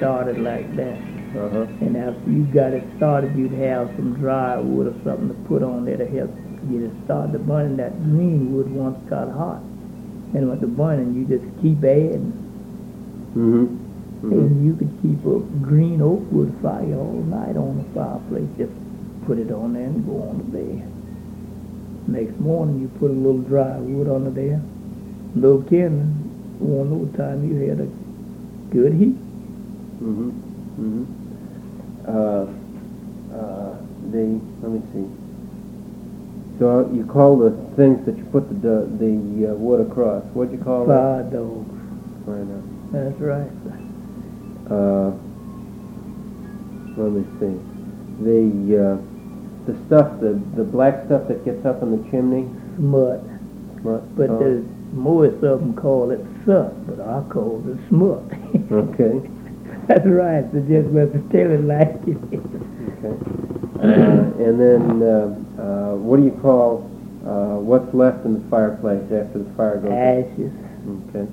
started like that. Uh-huh. And after you got it started, you'd have some dry wood or something to put on there to help get it started. The burning, that green wood once got hot. And with the burning, you just keep adding. Mm-hmm. Mm-hmm. And you could keep a green oak wood fire all night on the fireplace. Just put it on there and go on to bed. Next morning, you put a little dry wood under there. Little kindling. Won't know what time you had a good heat. Mm-hmm. Mm-hmm. Let me see. So you call the things that you put the wood across, what'd you call Fire dogs. that? Right now. That's right. Let me see. The stuff, the black stuff that gets up in the chimney. Smut. Smut. But there's most of them call it soot, but I call it smut. Okay. That's right. So just must tell it like it is. Okay. And then, what do you call what's left in the fireplace after the fire goes out? Ashes. Okay.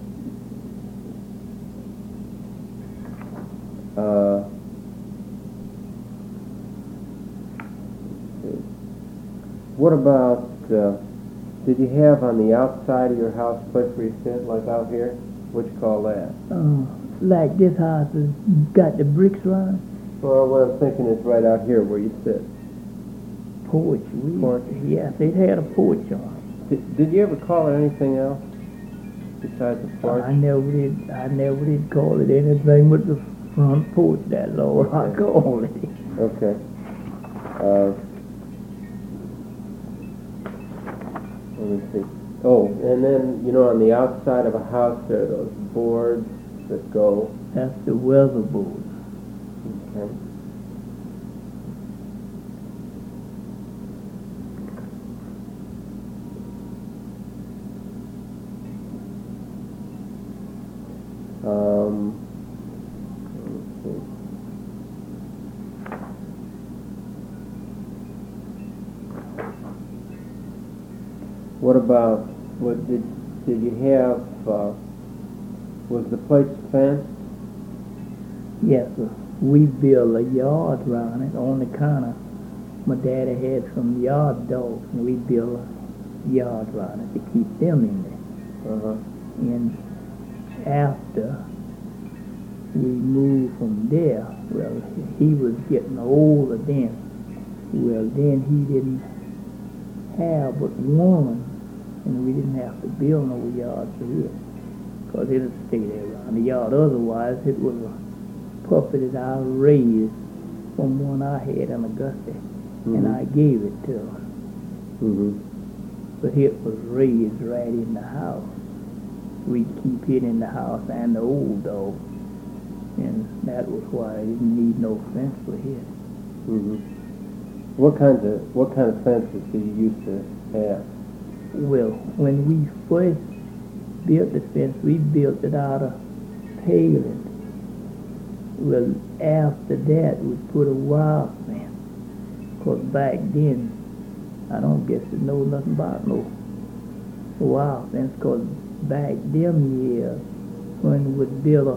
What about, did you have on the outside of your house a place where you sit, like out here? What you call that? Like this house has got the bricks around Well, what I'm thinking is right out here where you sit. porch. Porch. Yes, it had a porch on Did you ever call it anything else besides the it. porch? I never did call it anything but the front porch. That's all I call it. Okay. Let me see. Oh, and then, on the outside of a house there are those boards that go. That's the weatherboard. Okay. Let's see. What about, what did you have, was the place fenced? Yes, sir. We built a yard around it on the corner. My daddy had some yard dogs, and we built a yard around it to keep them in there. Uh-huh. And after we moved from there, well, he was getting older then. Well, then he didn't have but one, and we didn't have to build no yard for him, because it'd stay there around the yard. Otherwise, it was a puppy that I raised from one I had in Augusta, and I gave it to him. Mm-hmm. But it was raised right in the house. We'd keep it in the house and the old dog, and that was why I didn't need no fence for it. Mm-hmm. What kind of fences did you used to have? Well, when we first built the fence, we built it out of paling. Well, after that, we put a wire fence. Because back then, I don't guess you know nothing about no wire fence, because back them years, when we would build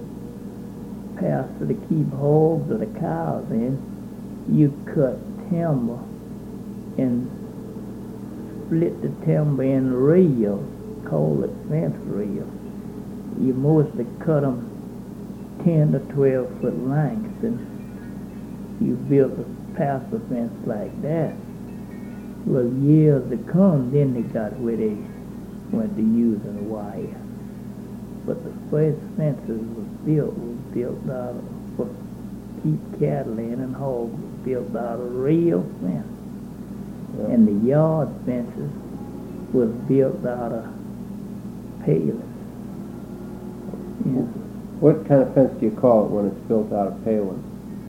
a pasture to keep hogs or the cows in, you cut timber and split the timber in rails, call it fence rails. You mostly cut them 10 to 12 foot lengths, and you built a pasture fence like that. Well, years to come, then they got where they went to using wire. But the first fences was built out of, for keep cattle in and hogs, was built out of rail fence. Yeah. And the yard fences was built out of palings. Yeah. What kind of fence do you call it when it's built out of palings?